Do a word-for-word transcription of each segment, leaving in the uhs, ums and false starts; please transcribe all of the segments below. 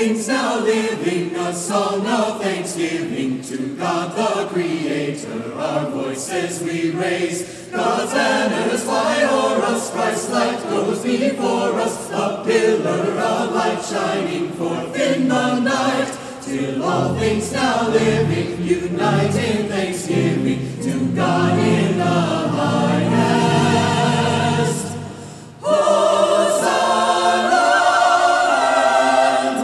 things now living, a song of thanksgiving to God the Creator. Our voices we raise, God's banners fly o'er us, Christ's light goes before us, a pillar of light shining forth in the night, till all things now living unite in thanksgiving to God in the highest. Hosanna and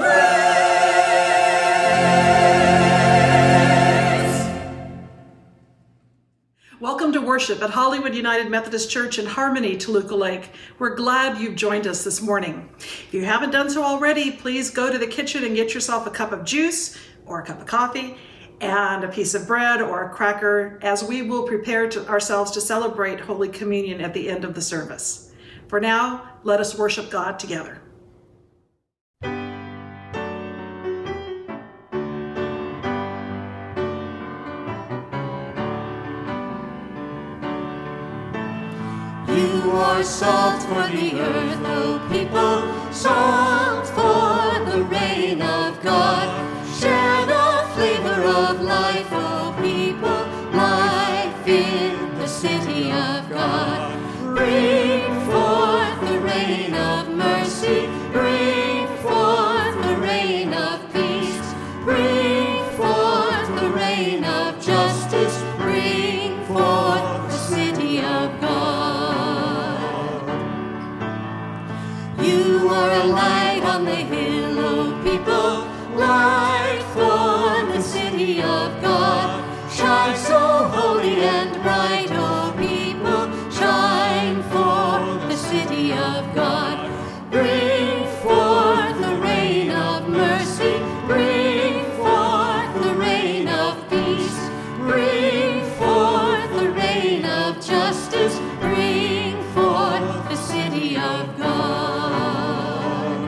praise. Welcome to worship at Hollywood United Methodist Church in Harmony, Toluca Lake. We're glad you've joined us this morning. If you haven't done so already, please go to the kitchen and get yourself a cup of juice or a cup of coffee and a piece of bread or a cracker, as we will prepare to ourselves to celebrate Holy Communion at the end of the service. For now, let us worship God together. You are salt for the earth, O people, salt for the reign of God. Share the flavor of life, O people, life in the city of God. Bring forth the reign of mercy, bring forth the reign of peace, bring forth the reign of justice, bring forth the city of God. You are a light on the hill, O people, light for the city of God. Shine so holy and bright, O people, shine for the city of God. Bring forth the reign of mercy, bring forth the reign of peace, bring forth the reign of justice, bring forth the city of God.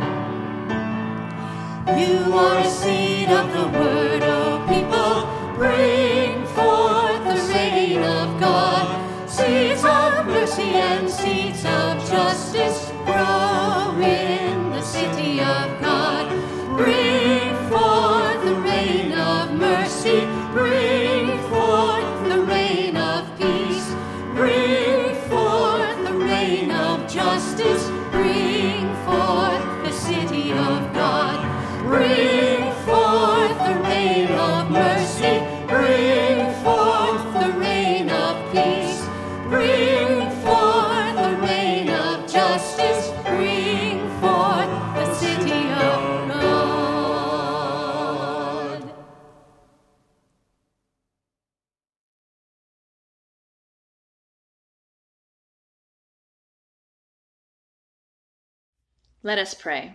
You are a seed of the word, O people, bring forth the reign of God. Seeds of mercy and seeds of justice grow in the city of God. Bring forth the reign of mercy, bring forth the reign of peace, bring forth the reign of justice, bring forth the city of God. Bring forth the reign of mercy, bring forth the reign of peace, bring forth the reign of justice, bring forth the city of God. Let us pray.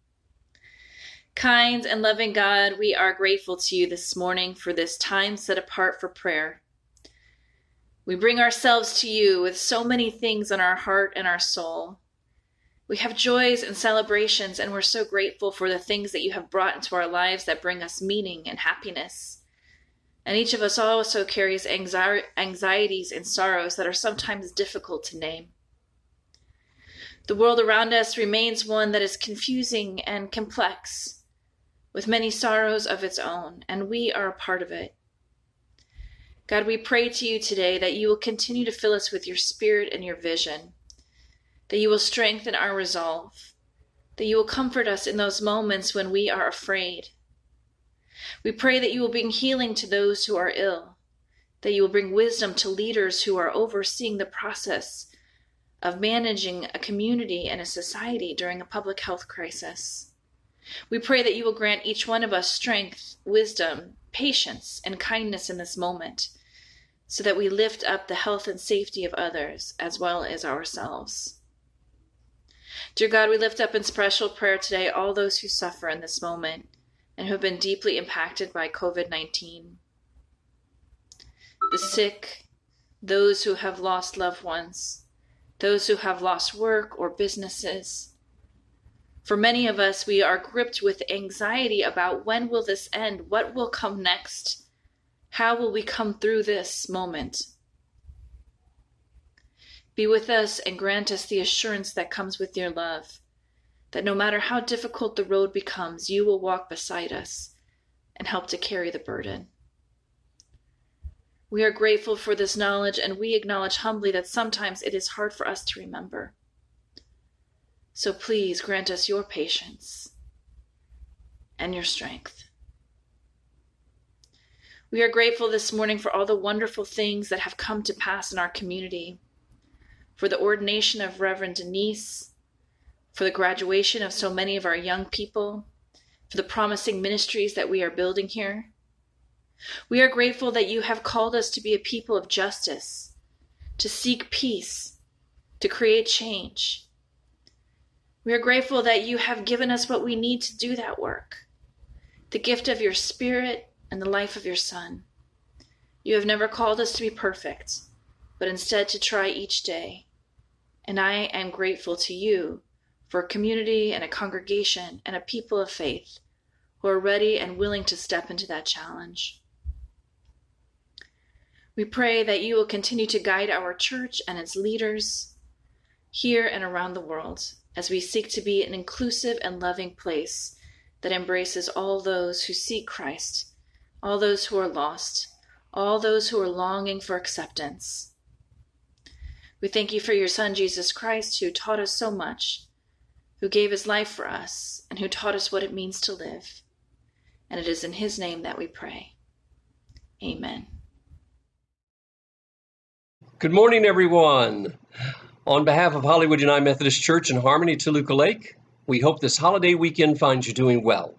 Kind and loving God, we are grateful to you this morning for this time set apart for prayer. We bring ourselves to you with so many things on our heart and our soul. We have joys and celebrations, and we're so grateful for the things that you have brought into our lives that bring us meaning and happiness. And each of us also carries anxi- anxieties and sorrows that are sometimes difficult to name. The world around us remains one that is confusing and complex, with many sorrows of its own, and we are a part of it. God, we pray to you today that you will continue to fill us with your spirit and your vision, that you will strengthen our resolve, that you will comfort us in those moments when we are afraid. We pray that you will bring healing to those who are ill, that you will bring wisdom to leaders who are overseeing the process of managing a community and a society during a public health crisis. We pray that you will grant each one of us strength, wisdom, patience, and kindness in this moment, so that we lift up the health and safety of others as well as ourselves. Dear God, we lift up in special prayer today all those who suffer in this moment and who have been deeply impacted by covid nineteen. The sick, those who have lost loved ones, those who have lost work or businesses. For many of us, we are gripped with anxiety about when will this end? What will come next? How will we come through this moment? Be with us and grant us the assurance that comes with your love, that no matter how difficult the road becomes, you will walk beside us and help to carry the burden. We are grateful for this knowledge, and we acknowledge humbly that sometimes it is hard for us to remember. So please grant us your patience and your strength. We are grateful this morning for all the wonderful things that have come to pass in our community, for the ordination of Reverend Denise, for the graduation of so many of our young people, for the promising ministries that we are building here. We are grateful that you have called us to be a people of justice, to seek peace, to create change. We are grateful that you have given us what we need to do that work, the gift of your Spirit and the life of your Son. You have never called us to be perfect, but instead to try each day. And I am grateful to you for a community and a congregation and a people of faith who are ready and willing to step into that challenge. We pray that you will continue to guide our church and its leaders here and around the world as we seek to be an inclusive and loving place that embraces all those who seek Christ, all those who are lost, all those who are longing for acceptance. We thank you for your Son, Jesus Christ, who taught us so much, who gave his life for us, and who taught us what it means to live. And it is in his name that we pray. Amen. Good morning, everyone. On behalf of Hollywood United Methodist Church in Harmony, Toluca Lake, we hope this holiday weekend finds you doing well.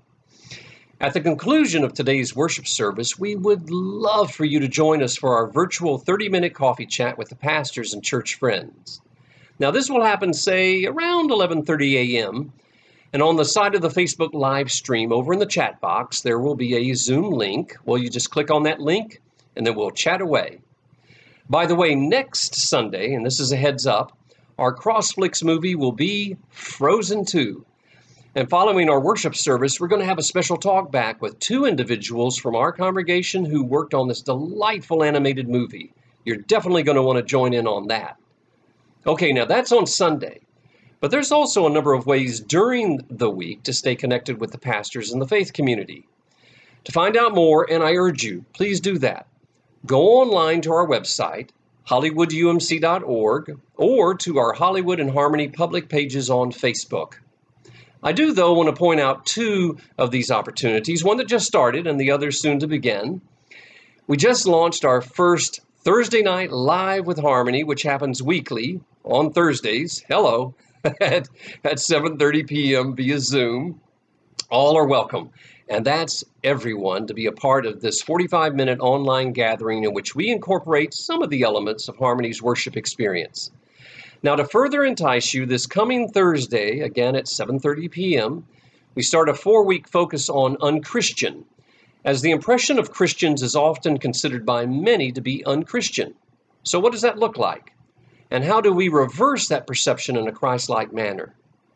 At the conclusion of today's worship service, we would love for you to join us for our virtual thirty-minute coffee chat with the pastors and church friends. Now, this will happen, say, around eleven thirty a.m., and on the side of the Facebook live stream over in the chat box, there will be a Zoom link. Well, you just click on that link, and then we'll chat away. By the way, next Sunday, and this is a heads up, our CrossFlix movie will be Frozen two. And following our worship service, we're going to have a special talk back with two individuals from our congregation who worked on this delightful animated movie. You're definitely going to want to join in on that. Okay, now that's on Sunday. But there's also a number of ways during the week to stay connected with the pastors in the faith community. To find out more, and I urge you, please do that. Go online to our website, hollywood u m c dot org, or to our Hollywood and Harmony public pages on Facebook. I do, though, want to point out two of these opportunities, one that just started and the other soon to begin. We just launched our first Thursday Night Live with Harmony, which happens weekly on Thursdays, hello, at, at seven thirty p.m. via Zoom. All are welcome. And that's everyone to be a part of this forty-five minute online gathering in which we incorporate some of the elements of Harmony's worship experience. Now, to further entice you, this coming Thursday, again at seven thirty p.m., we start a four-week focus on unchristian, as the impression of Christians is often considered by many to be unchristian. So what does that look like? And how do we reverse that perception in a Christ-like manner?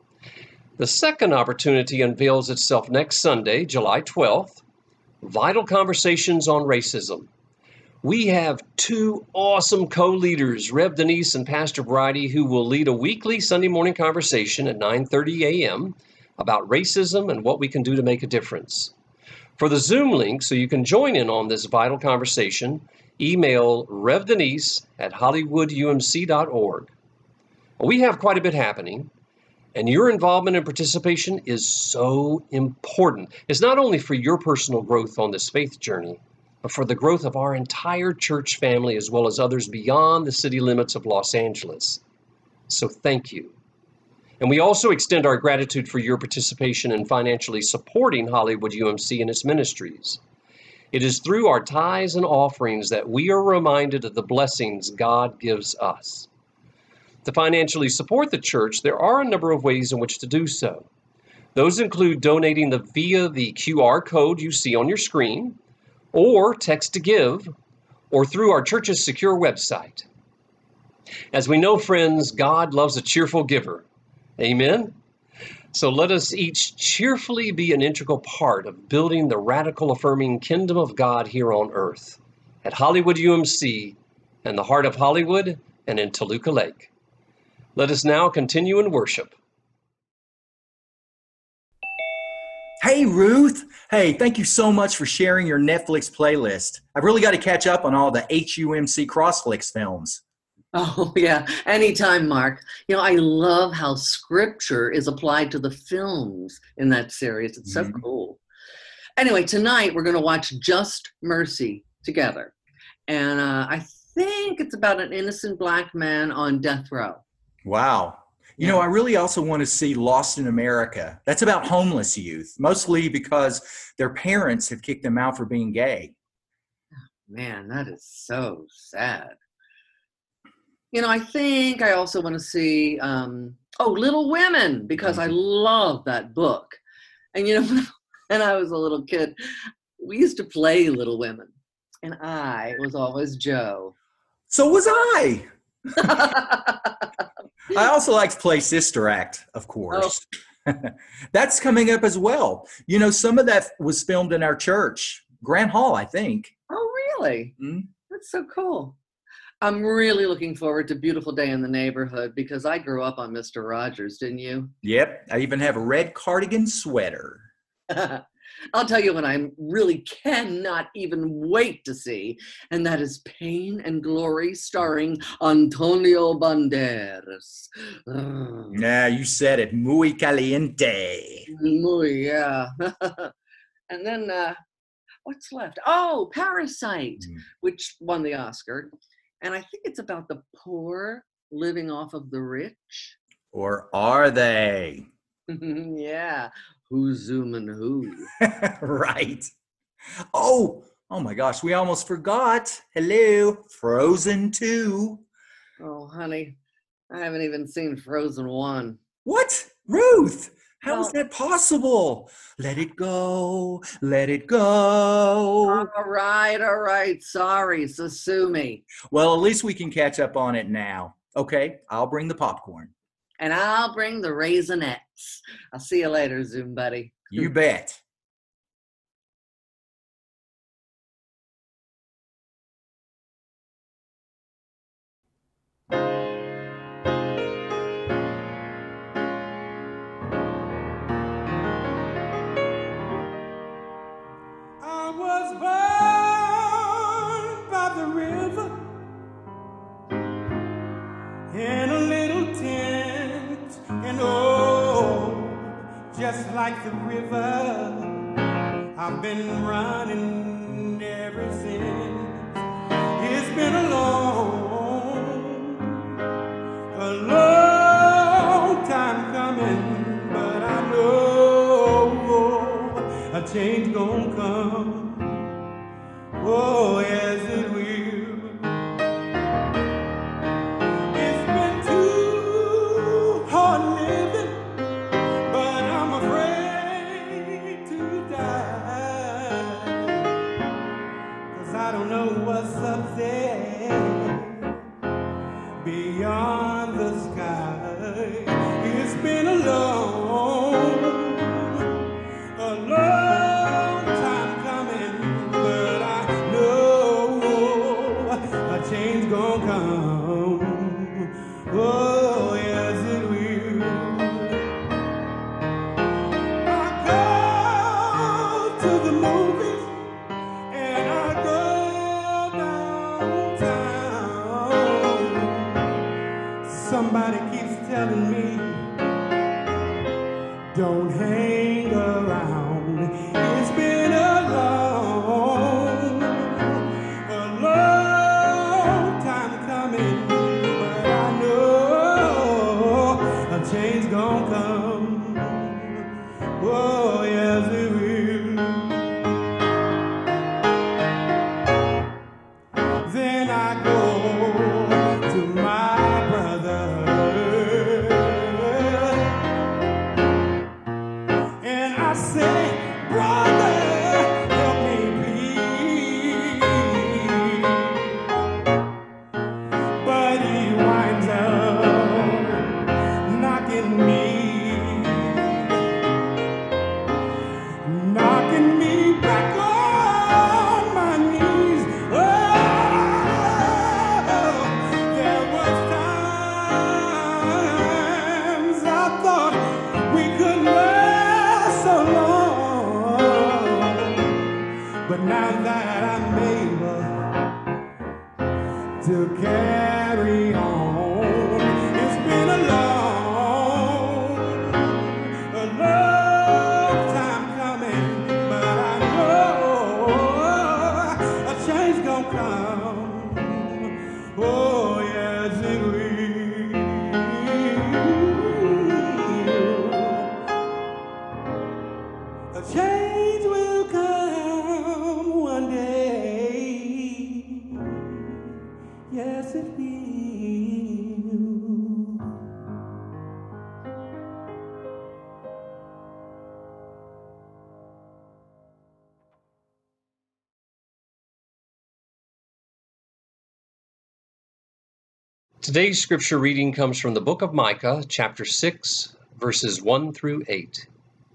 The second opportunity unveils itself next Sunday, July twelfth, Vital Conversations on Racism. We have two awesome co-leaders, Rev Denise and Pastor Bridie, who will lead a weekly Sunday morning conversation at nine thirty a.m. about racism and what we can do to make a difference. For the Zoom link, so you can join in on this vital conversation, email Rev Denise at hollywood u m c dot org. We have quite a bit happening, and your involvement and participation is so important. It's not only for your personal growth on this faith journey, but for the growth of our entire church family as well as others beyond the city limits of Los Angeles. So thank you. And we also extend our gratitude for your participation in financially supporting Hollywood U M C and its ministries. It is through our tithes and offerings that we are reminded of the blessings God gives us. To financially support the church, there are a number of ways in which to do so. Those include donating the, via the Q R code you see on your screen, or text to give, or through our church's secure website. As we know, friends, God loves a cheerful giver. Amen? So let us each cheerfully be an integral part of building the radical affirming kingdom of God here on earth, at Hollywood U M C, and the heart of Hollywood, and in Toluca Lake. Let us now continue in worship. Hey, Ruth. Hey, thank you so much for sharing your Netflix playlist. I've really got to catch up on all the H U M C Crossflix films. Oh, yeah. Anytime, Mark. You know, I love how scripture is applied to the films in that series. It's so Mhm. cool. Anyway, tonight we're going to watch Just Mercy together. And uh, I think it's about an innocent black man on death row. Wow. You Yeah. know, I really also want to see Lost in America. That's about homeless youth, mostly because their parents have kicked them out for being gay. Man, that is so sad. You know, I think I also want to see, um, oh, Little Women, because I love that book. And, you know, when I was a little kid, we used to play Little Women. And I was always Joe. So was I. I also like to play Sister Act, of course. That's coming up as well. You know, some of that was filmed in our church, Grant Hall, I think. Oh, really? Mhm. That's so cool. I'm really looking forward to Beautiful Day in the Neighborhood because I grew up on Mister Rogers, didn't you? Yep, I even have a red cardigan sweater. I'll tell you what I really cannot even wait to see, and that is Pain and Glory starring Antonio Banderas. Ugh. Yeah, you said it. Muy caliente. Muy, yeah. And then, uh, what's left? Oh, Parasite, Mm. which won the Oscar. And I think it's about the poor living off of the rich. Or are they? Yeah. Who's zooming who? Right. Oh, oh my gosh, we almost forgot. Hello, Frozen two. Oh, honey, I haven't even seen Frozen one. What? Ruth, how is Well- that possible? Let it go, let it go. All right, all right. Sorry, so sue me. Well, at least we can catch up on it now. Okay, I'll bring the popcorn. And I'll bring the Raisinets. I'll see you later, Zoom buddy. You bet. I was born by the river in a little tent, and oh, just like the river, I've been running ever since. It's been a long, a long time coming, but I know a change gonna come. Oh, yes, it will. It's been too hard living, but I'm afraid to die. 'Cause I don't know what's up there beyond the sky. It's been a long, a long time coming, but I know a change gonna come. Oh, yes, it will. I go to the movies and I go downtown. Somebody keeps telling me, don't hang around. It's been a long, a long time coming, but I know a change gonna come. Oh, yes, it will. Then I go to my brother, and I say, brother, help me please. But he winds up knocking me, knocking me back on my knees. Oh, to carry on. It's been a long, a long time coming, but I know a change gonna come. Oh, yes, it will. A change will come one day. Yes, it will. Today's scripture reading comes from the book of Micah, chapter six, verses one through eight.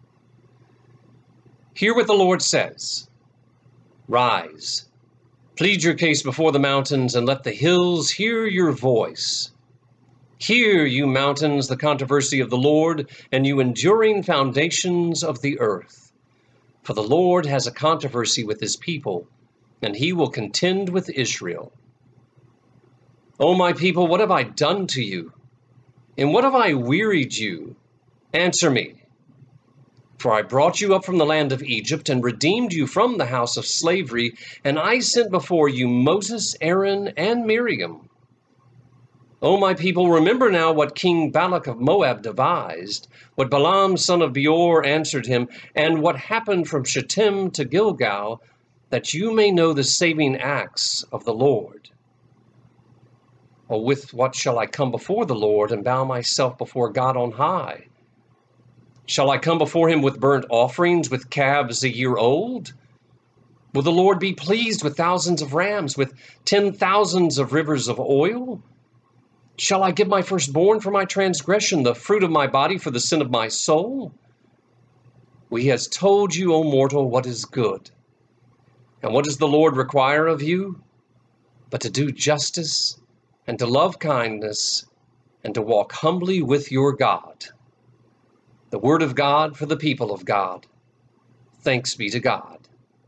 Hear what the Lord says. Rise, plead your case before the mountains, and let the hills hear your voice. Hear, you mountains, the controversy of the Lord, and you enduring foundations of the earth. For the Lord has a controversy with his people, and he will contend with Israel. O my people, what have I done to you? In what have I wearied you? Answer me. For I brought you up from the land of Egypt and redeemed you from the house of slavery, and I sent before you Moses, Aaron, and Miriam. O my people, remember now what King Balak of Moab devised, what Balaam son of Beor answered him, and what happened from Shittim to Gilgal, that you may know the saving acts of the Lord. Or with what shall I come before the Lord and bow myself before God on high? Shall I come before him with burnt offerings, with calves a year old? Will the Lord be pleased with thousands of rams, with ten thousands of rivers of oil? Shall I give my firstborn for my transgression, the fruit of my body for the sin of my soul? Well, he has told you, O mortal, what is good. And what does the Lord require of you? But to do justice, and to love kindness, and to walk humbly with your God. The word of God for the people of God. Thanks be to God.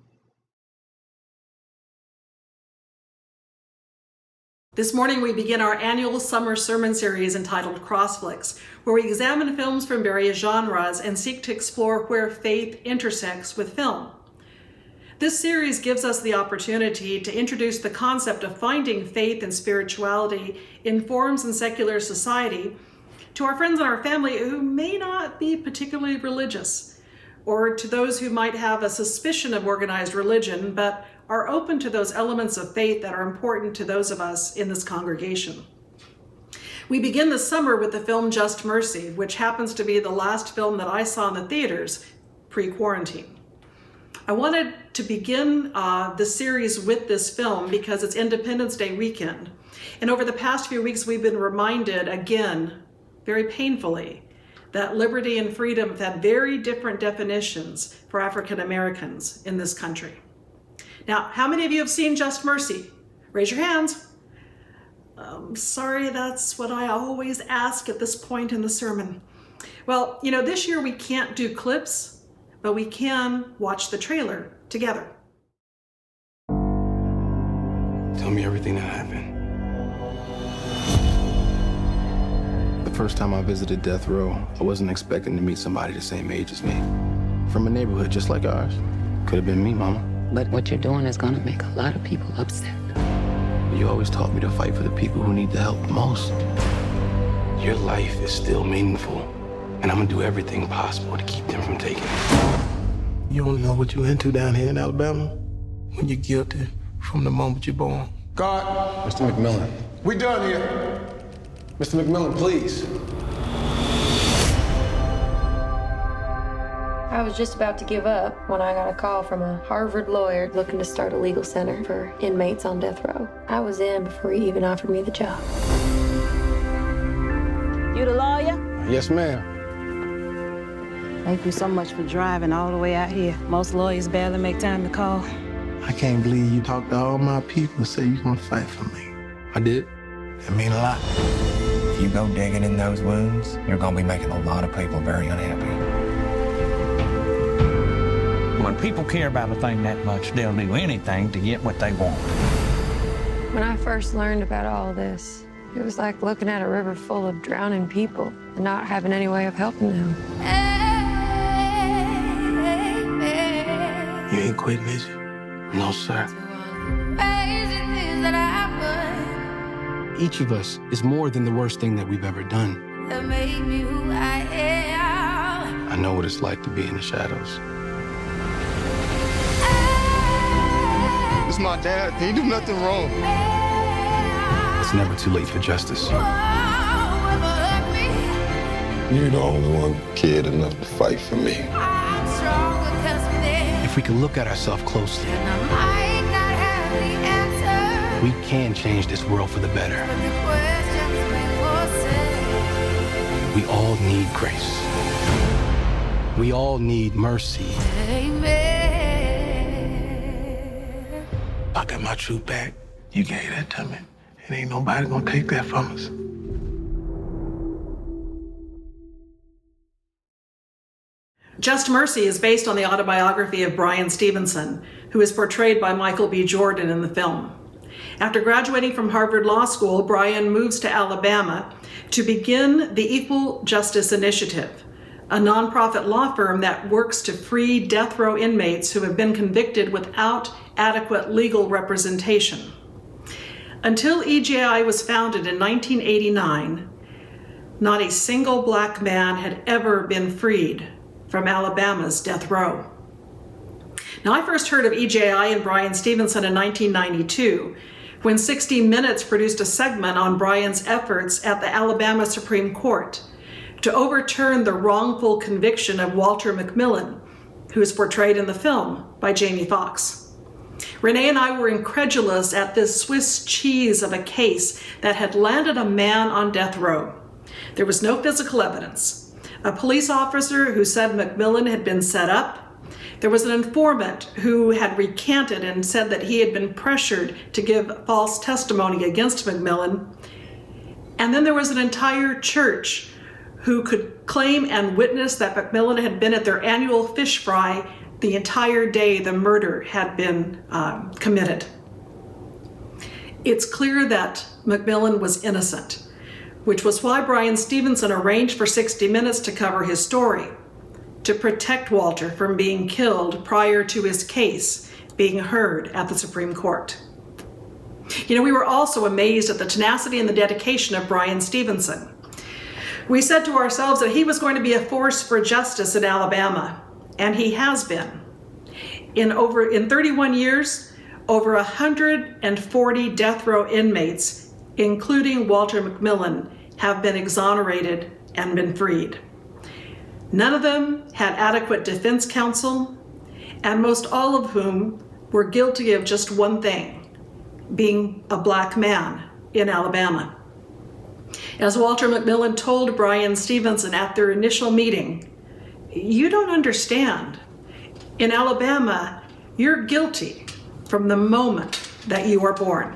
This morning we begin our annual summer sermon series entitled Crossflicks, where we examine films from various genres and seek to explore where faith intersects with film. This series gives us the opportunity to introduce the concept of finding faith and spirituality in forms in secular society to our friends and our family who may not be particularly religious, or to those who might have a suspicion of organized religion but are open to those elements of faith that are important to those of us in this congregation. We begin the summer with the film Just Mercy, which happens to be the last film that I saw in the theaters pre-quarantine. I wanted to begin uh, the series with this film because it's Independence Day weekend. And over the past few weeks, we've been reminded again, very painfully, that liberty and freedom have had very different definitions for African Americans in this country. Now, how many of you have seen Just Mercy? Raise your hands. Um, sorry, that's what I always ask at this point in the sermon. Well, you know, this year we can't do clips, but we can watch the trailer together. Tell me everything that happened. The first time I visited death row, I wasn't expecting to meet somebody the same age as me. From a neighborhood just like ours. Could have been me, Mama. But what you're doing is gonna make a lot of people upset. You always taught me to fight for the people who need the help the most. Your life is still meaningful, and I'm gonna do everything possible to keep them from taking it. You don't know what you're into down here in Alabama when you're guilty from the moment you're born. God. Mister McMillan. We done here. Mister McMillan, please. I was just about to give up when I got a call from a Harvard lawyer looking to start a legal center for inmates on death row. I was in before he even offered me the job. You the lawyer? Yes, ma'am. Thank you so much for driving all the way out here. Most lawyers barely make time to call. I can't believe you talked to all my people and say you're gonna fight for me. I did. That mean a lot. If you go digging in those wounds, you're gonna be making a lot of people very unhappy. When people care about a thing that much, they'll do anything to get what they want. When I first learned about all this, it was like looking at a river full of drowning people and not having any way of helping them. You ain't quitting, is you? No, sir. Each of us is more than the worst thing that we've ever done. I know what it's like to be in the shadows. It's my dad. He did nothing wrong. It's never too late for justice. You're the only one kid enough to fight for me. If we can look at ourselves closely, we can change this world for the better. We all need grace. We all need mercy. I got my truth back. You gave that to me. And ain't nobody gonna take that from us. Just Mercy is based on the autobiography of Bryan Stevenson, who is portrayed by Michael B. Jordan in the film. After graduating from Harvard Law School, Bryan moves to Alabama to begin the Equal Justice Initiative, a nonprofit law firm that works to free death row inmates who have been convicted without adequate legal representation. Until E J I was founded in nineteen eighty-nine, not a single black man had ever been freed from Alabama's death row. Now, I first heard of E J I and Bryan Stevenson in nineteen ninety-two, when sixty minutes produced a segment on Bryan's efforts at the Alabama Supreme Court to overturn the wrongful conviction of Walter McMillian, who is portrayed in the film by Jamie Foxx. Renee and I were incredulous at this Swiss cheese of a case that had landed a man on death row. There was no physical evidence. A police officer who said McMillian had been set up. There was an informant who had recanted and said that he had been pressured to give false testimony against McMillian. And then there was an entire church who could claim and witness that McMillian had been at their annual fish fry the entire day the murder had been um, committed. It's clear that McMillian was innocent, which was why Bryan Stevenson arranged for sixty minutes to cover his story, to protect Walter from being killed prior to his case being heard at the Supreme Court. You know, we were also amazed at the tenacity and the dedication of Bryan Stevenson. We said to ourselves that he was going to be a force for justice in Alabama, and he has been. In over in thirty-one years, over one hundred forty death row inmates, including Walter McMillian, have been exonerated and been freed. None of them had adequate defense counsel, and most all of whom were guilty of just one thing, being a black man in Alabama. As Walter McMillian told Bryan Stevenson at their initial meeting, "You don't understand. In Alabama, you're guilty from the moment that you are born."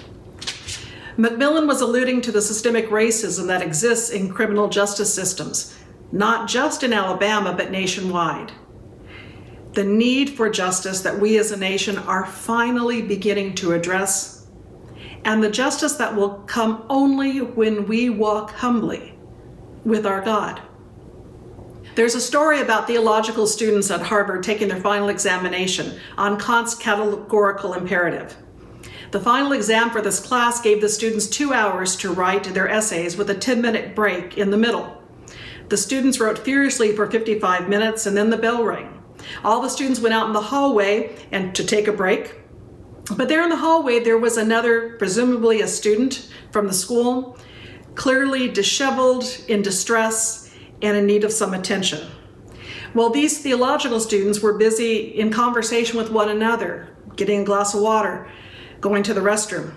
McMillian was alluding to the systemic racism that exists in criminal justice systems, not just in Alabama, but nationwide. The need for justice that we as a nation are finally beginning to address, and the justice that will come only when we walk humbly with our God. There's a story about theological students at Harvard taking their final examination on Kant's categorical imperative. The final exam for this class gave the students two hours to write their essays with a ten-minute break in the middle. The students wrote furiously for fifty-five minutes, and then the bell rang. All the students went out in the hallway and to take a break. But there in the hallway, there was another, presumably a student from the school, clearly disheveled, in distress, and in need of some attention. Well, these theological students were busy in conversation with one another, getting a glass of water, going to the restroom.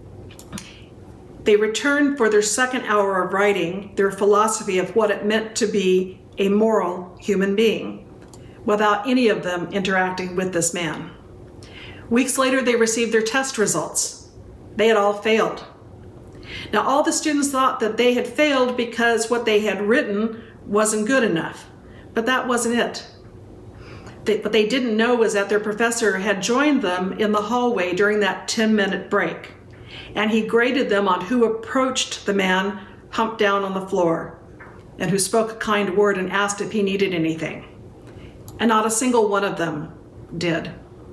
They returned for their second hour of writing their philosophy of what it meant to be a moral human being, without any of them interacting with this man. Weeks later, they received their test results. They had all failed. Now, all the students thought that they had failed because what they had written wasn't good enough, but that wasn't it. They, what they didn't know was that their professor had joined them in the hallway during that ten-minute break And he graded them on who approached the man humped down on the floor and who spoke a kind word and asked if he needed anything. And not a single one of them did.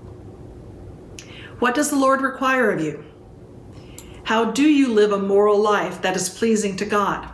What does the Lord require of you? How do you live a moral life that is pleasing to God?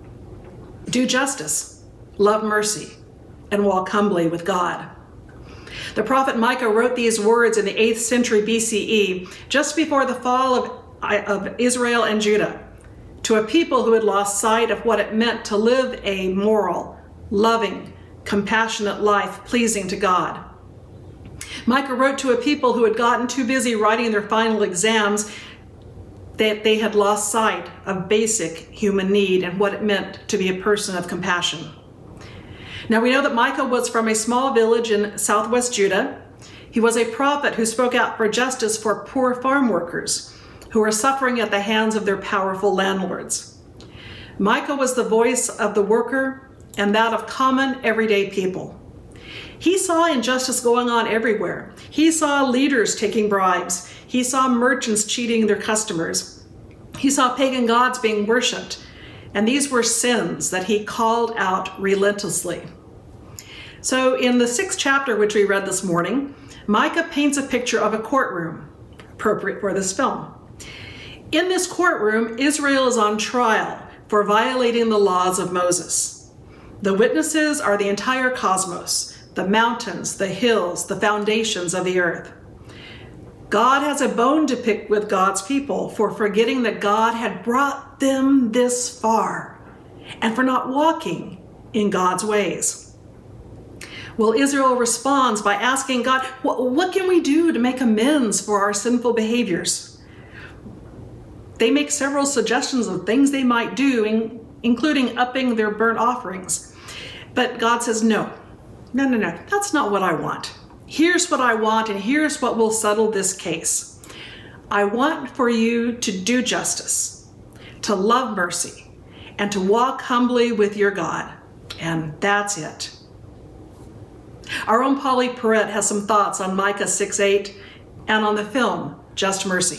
Do justice, love mercy, and walk humbly with God. The prophet Micah wrote these words in the eighth century B C E, just before the fall of, of Israel and Judah, to a people who had lost sight of what it meant to live a moral, loving, compassionate life pleasing to God. Micah wrote to a people who had gotten too busy writing their final exams that they had lost sight of basic human need and what it meant to be a person of compassion. Now we know that Micah was from a small village in southwest Judah. He was a prophet who spoke out for justice for poor farm workers who were suffering at the hands of their powerful landlords. Micah was the voice of the worker and that of common, everyday people. He saw injustice going on everywhere. He saw leaders taking bribes. He saw merchants cheating their customers. He saw pagan gods being worshipped. And these were sins that he called out relentlessly. So in the sixth chapter, which we read this morning, Micah paints a picture of a courtroom, appropriate for this film. In this courtroom, Israel is on trial for violating the laws of Moses. The witnesses are the entire cosmos, the mountains, the hills, the foundations of the earth. God has a bone to pick with God's people for forgetting that God had brought them this far and for not walking in God's ways. Well, Israel responds by asking God, what can we do to make amends for our sinful behaviors? They make several suggestions of things they might do, including upping their burnt offerings. But God says, no, no, no, no, that's not what I want. Here's what I want, and here's what will settle this case. I want for you to do justice, to love mercy, and to walk humbly with your God. And that's it. Our own Polly Perrette has some thoughts on Micah six eight and on the film, Just Mercy.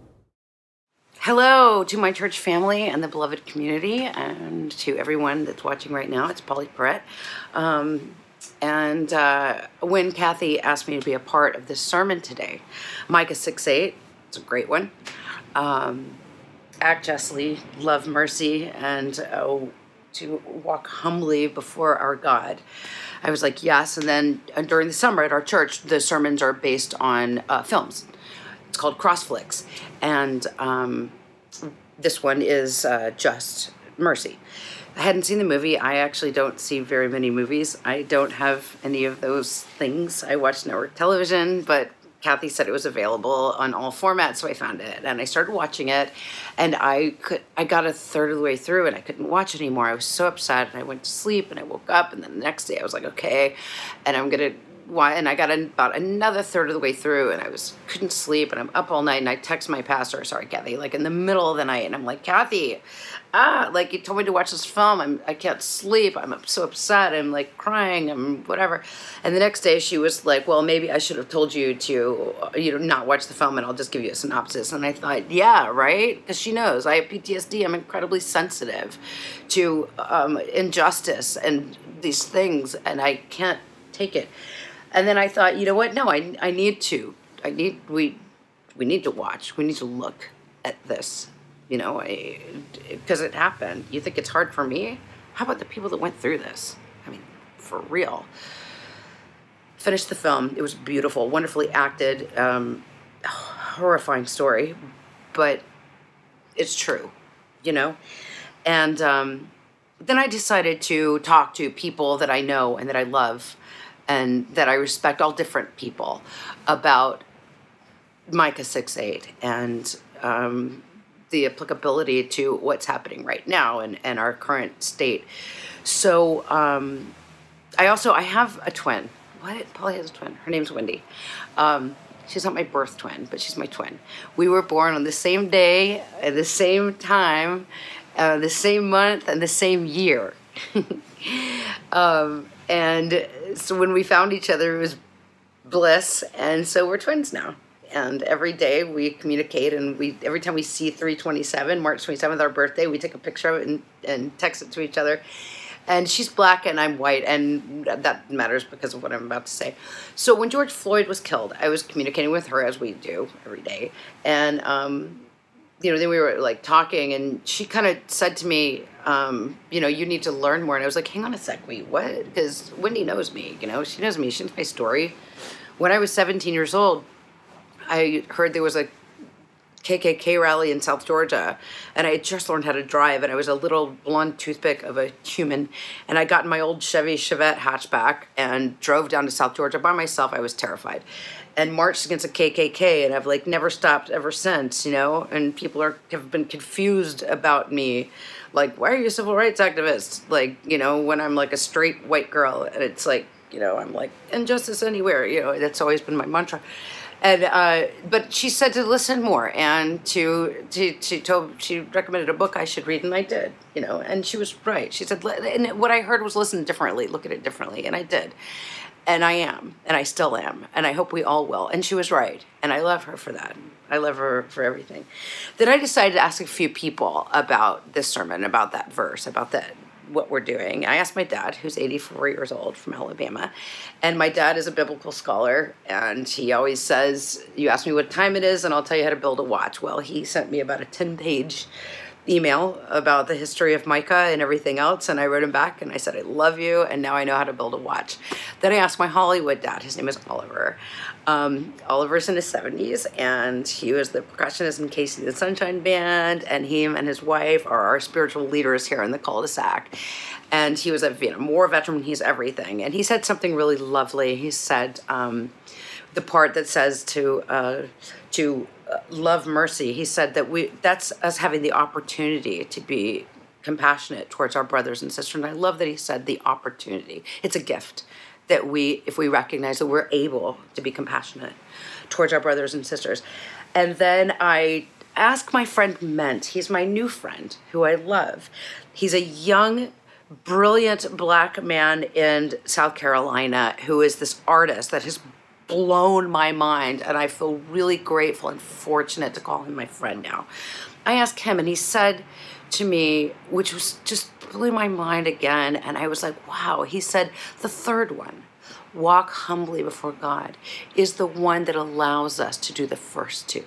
Hello to my church family and the beloved community, and to everyone that's watching right now. It's Polly Perrette. Um, and uh, when Kathy asked me to be a part of this sermon today, Micah six eight, it's a great one. Um, act justly, love mercy, and uh, to walk humbly before our God. I was like, yes. And then uh, during the summer at our church, the sermons are based on uh, films. It's called Crossflix. And um, this one is uh, Just Mercy. I hadn't seen the movie. I actually don't see very many movies. I don't have any of those things. I watch network television, but Kathy said it was available on all formats, so I found it. And I started watching it, and I could. I got a third of the way through, and I couldn't watch it anymore. I was so upset, and I went to sleep, and I woke up, and then the next day I was like, okay, and I'm going to... Why? And I got about another third of the way through, and I was couldn't sleep, and I'm up all night, and I text my pastor, sorry, Kathy, like in the middle of the night, and I'm like, Kathy, ah, like you told me to watch this film, I'm I can't sleep, I'm so upset, I'm like crying, I'm whatever. And the next day she was like, well, maybe I should have told you to, you know, not watch the film, and I'll just give you a synopsis. And I thought, yeah, right, because she knows I have P T S D. I'm incredibly sensitive to um, injustice and these things, and I can't take it. And then I thought, you know what? No, I I need to. I need we we need to watch. We need to look at this. You know, because it happened. You think it's hard for me? How about the people that went through this? I mean, for real. Finished the film. It was beautiful, wonderfully acted. Um, horrifying story, but it's true. You know, and um, then I decided to talk to people that I know and that I love, and that I respect, all different people, about Micah six eight and um, the applicability to what's happening right now and, and our current state. So um, I also, I have a twin. What? Polly has a twin. Her name's Wendy. Um, she's not my birth twin, but she's my twin. We were born on the same day, at the same time, uh, the same month, and the same year. um, and so when we found each other, it was bliss, and so we're twins now. and every day we communicate, and we every time we see three twenty-seven, March twenty-seventh, our birthday, we take a picture of it and, and text it to each other. And she's black and I'm white, and that matters because of what I'm about to say. So when George Floyd was killed, I was communicating with her, as we do every day. And, um, you know, then we were like talking, and she kind of said to me, um, you know, you need to learn more. And I was like, hang on a sec, wait, what? Because Wendy knows me, you know, she knows me, she knows my story. When I was seventeen years old, I heard there was a K K K rally in South Georgia, and I had just learned how to drive, and I was a little blonde toothpick of a human, and I got in my old Chevy Chevette hatchback and drove down to South Georgia by myself. I was terrified, and marched against the K K K, and I've like never stopped ever since, you know, and people are have been confused about me, like, why are you a civil rights activist? Like, you know, when I'm like a straight white girl, and it's like, you know, I'm like, injustice anywhere, you know, that's always been my mantra. And uh, but she said to listen more, and to to to told, she recommended a book I should read, and I did, you know. And she was right. She said, and what I heard was listen differently, look at it differently, and I did, and I am, and I still am, and I hope we all will. And she was right, and I love her for that. I love her for everything. Then I decided to ask a few people about this sermon, about that verse, about that. What we're doing. I asked my dad, who's eighty-four years old, from Alabama, and my dad is a biblical scholar, and he always says, you ask me what time it is and I'll tell you how to build a watch. Well, he sent me about a ten-page email about the history of Micah and everything else, and I wrote him back and I said, I love you, and now I know how to build a watch. Then I asked my Hollywood dad, his name is Oliver. Um, Oliver's in his seventies, and he was the percussionist in Casey the Sunshine Band, and him and his wife are our spiritual leaders here in the cul-de-sac. And he was a Vietnam War veteran, he's everything. And he said something really lovely. He said um, the part that says to uh, to uh, love mercy, he said that we that's us having the opportunity to be compassionate towards our brothers and sisters. And I love that he said the opportunity. It's a gift. That we, if we recognize that we're able to be compassionate towards our brothers and sisters. And then I asked my friend Ment, he's my new friend, who I love. He's a young, brilliant black man in South Carolina who is this artist that has blown my mind, and I feel really grateful and fortunate to call him my friend now. I asked him, and he said to me, which was just blew my mind again, and I was like, wow. He said, the third one, walk humbly before God, is the one that allows us to do the first two.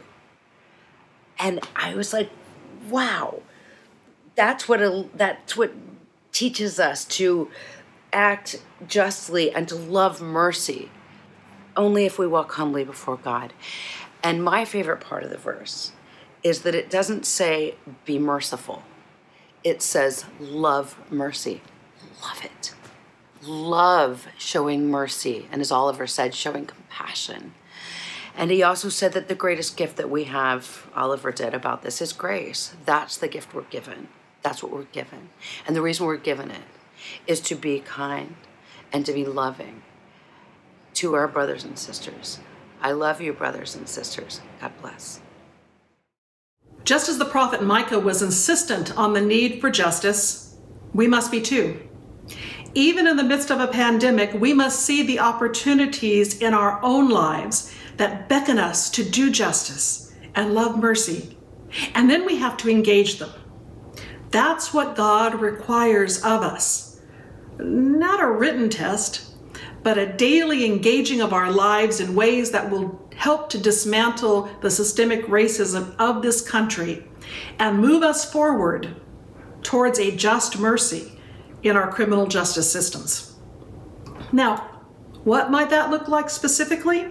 And I was like, wow, that's what a, that's what teaches us to act justly and to love mercy, only if we walk humbly before God. And my favorite part of the verse is that it doesn't say be merciful. It says love mercy. Love it. Love showing mercy. And as Oliver said, showing compassion. And he also said that the greatest gift that we have, Oliver did about this, is grace. That's the gift we're given. That's what we're given. And the reason we're given it is to be kind and to be loving to our brothers and sisters. I love you, brothers and sisters. God bless. Just as the prophet Micah was insistent on the need for justice, we must be too. Even in the midst of a pandemic, we must see the opportunities in our own lives that beckon us to do justice and love mercy. And then we have to engage them. That's what God requires of us. Not a written test, but a daily engaging of our lives in ways that will help to dismantle the systemic racism of this country and move us forward towards a just mercy in our criminal justice systems. Now, what might that look like specifically?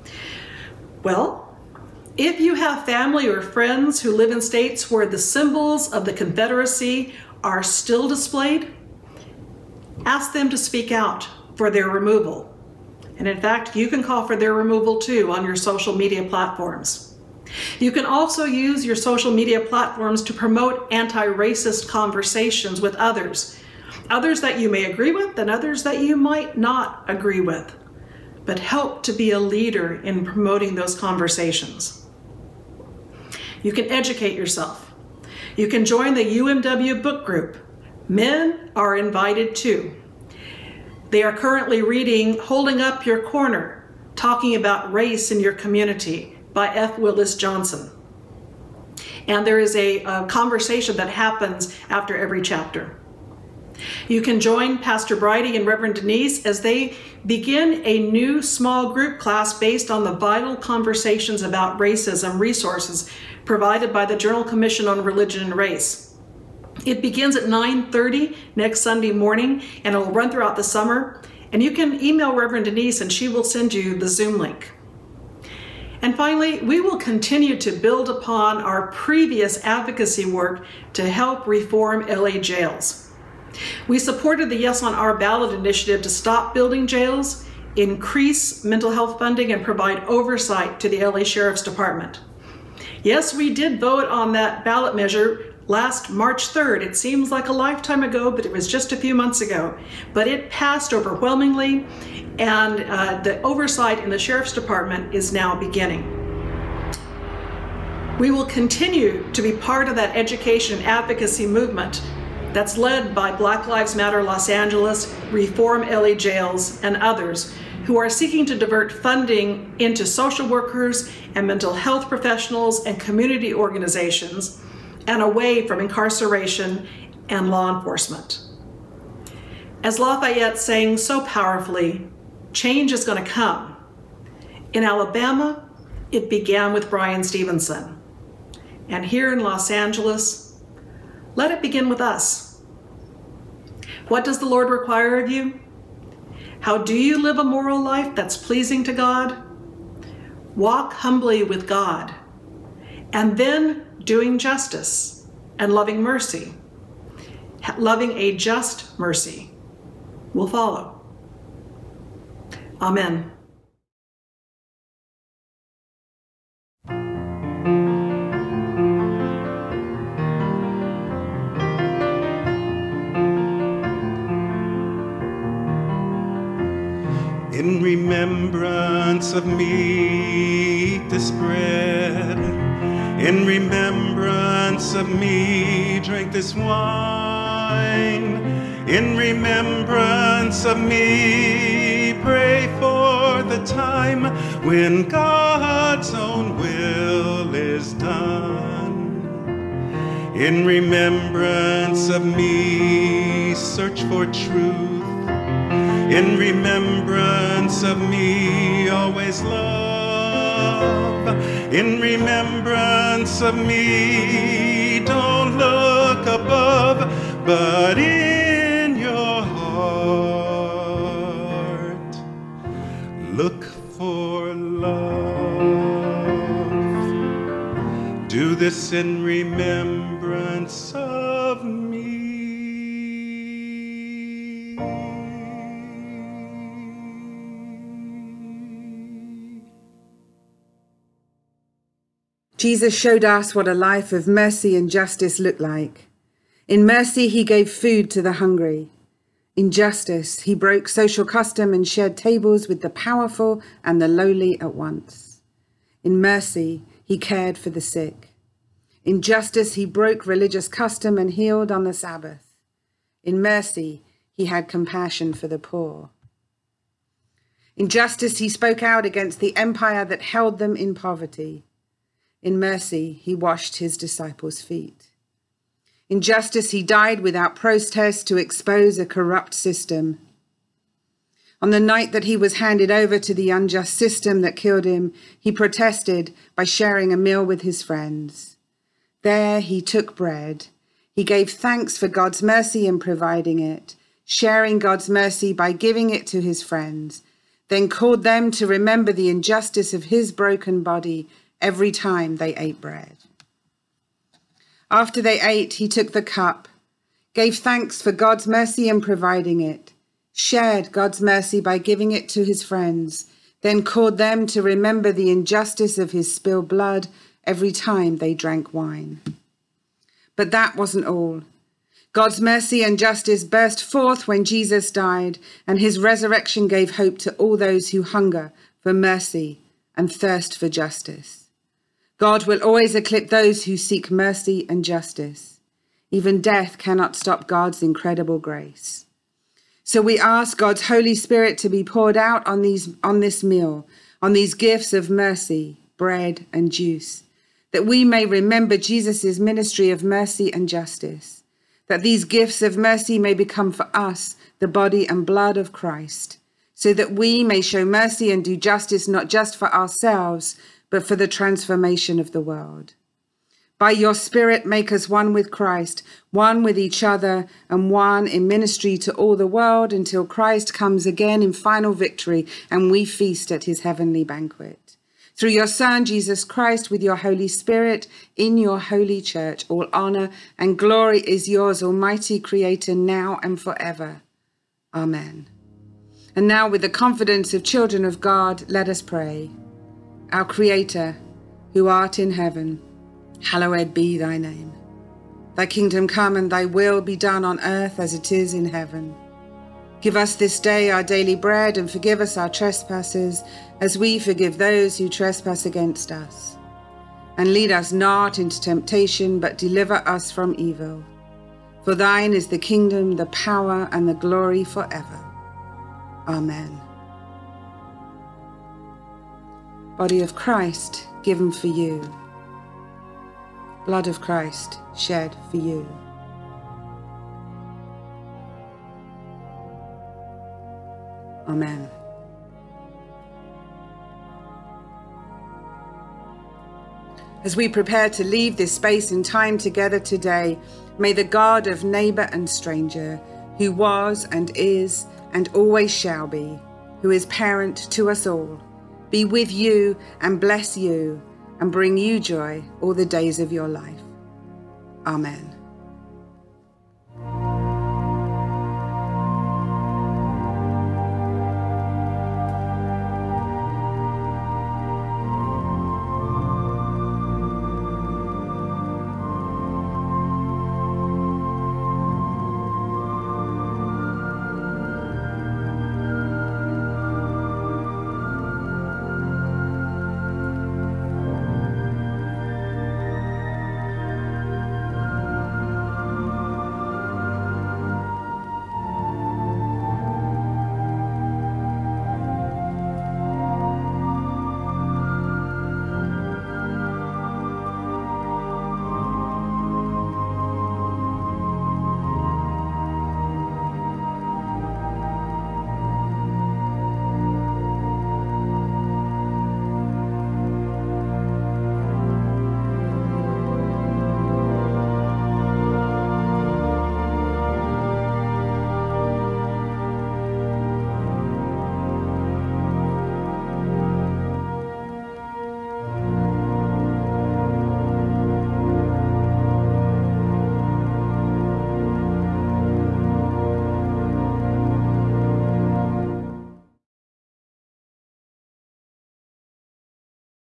Well, if you have family or friends who live in states where the symbols of the Confederacy are still displayed, ask them to speak out for their removal. And in fact, you can call for their removal too on your social media platforms. You can also use your social media platforms to promote anti-racist conversations with others, others that you may agree with and others that you might not agree with, but help to be a leader in promoting those conversations. You can educate yourself. You can join the U M W book group. Men are invited too. They are currently reading Holding Up Your Corner, talking about race in your community. by F. Willis Johnson. And there is a, a conversation that happens after every chapter. You can join Pastor Bridie and Reverend Denise as they begin a new small group class based on the vital conversations about racism resources provided by the Journal Commission on Religion and Race. It begins at nine thirty next Sunday morning, and it will run throughout the summer. And you can email Reverend Denise and she will send you the Zoom link. And finally, we will continue to build upon our previous advocacy work to help reform L A jails. We supported the Yes on Our Ballot initiative to stop building jails, increase mental health funding, and provide oversight to the L A Sheriff's Department. Yes, we did vote on that ballot measure last March third. It seems like a lifetime ago, but it was just a few months ago. But it passed overwhelmingly, and uh, the oversight in the Sheriff's Department is now beginning. We will continue to be part of that education and advocacy movement that's led by Black Lives Matter Los Angeles, Reform L A Jails, and others who are seeking to divert funding into social workers and mental health professionals and community organizations and away from incarceration and law enforcement. As Lafayette sang so powerfully, change is going to come. In Alabama, it began with Bryan Stevenson. And here in Los Angeles, let it begin with us. What does the Lord require of you? How do you live a moral life that's pleasing to God? Walk humbly with God, and then doing justice and loving mercy. Loving a just mercy will follow. Amen. In remembrance of me, eat this bread. In remembrance of me, drink this wine. In remembrance of me, pray for the time when God's own will is done. In remembrance of me, search for truth. In remembrance of me, always love. In remembrance of me, don't look above, but in your heart, look for love. Do this in remembrance of me. Jesus showed us what a life of mercy and justice looked like. In mercy, he gave food to the hungry. In justice, he broke social custom and shared tables with the powerful and the lowly at once. In mercy, he cared for the sick. In justice, he broke religious custom and healed on the Sabbath. In mercy, he had compassion for the poor. In justice, he spoke out against the empire that held them in poverty. In mercy, he washed his disciples' feet. In justice, he died without protest to expose a corrupt system. On the night that he was handed over to the unjust system that killed him, he protested by sharing a meal with his friends. There he took bread. He gave thanks for God's mercy in providing it, sharing God's mercy by giving it to his friends, then called them to remember the injustice of his broken body every time they ate bread. After they ate, he took the cup, gave thanks for God's mercy in providing it, shared God's mercy by giving it to his friends, then called them to remember the injustice of his spilled blood every time they drank wine. But that wasn't all. God's mercy and justice burst forth when Jesus died, and his resurrection gave hope to all those who hunger for mercy and thirst for justice. God will always eclipse those who seek mercy and justice. Even death cannot stop God's incredible grace. So we ask God's Holy Spirit to be poured out on these, on this meal, on these gifts of mercy, bread and juice, that we may remember Jesus' ministry of mercy and justice, that these gifts of mercy may become for us the body and blood of Christ, so that we may show mercy and do justice not just for ourselves, but for the transformation of the world. By your Spirit, make us one with Christ, one with each other, and one in ministry to all the world until Christ comes again in final victory and we feast at his heavenly banquet. Through your Son, Jesus Christ, with your Holy Spirit, in your holy church, all honor and glory is yours, Almighty Creator, now and forever. Amen. And now, with the confidence of children of God, let us pray. Our Creator, who art in heaven, hallowed be thy name. Thy kingdom come and thy will be done on earth as it is in heaven. Give us this day our daily bread, and forgive us our trespasses as we forgive those who trespass against us. And lead us not into temptation, but deliver us from evil. For thine is the kingdom, the power, and the glory forever. Amen. Body of Christ, given for you. Blood of Christ, shed for you. Amen. As we prepare to leave this space and time together today, may the God of neighbor and stranger, who was and is and always shall be, who is parent to us all, be with you and bless you and bring you joy all the days of your life. Amen.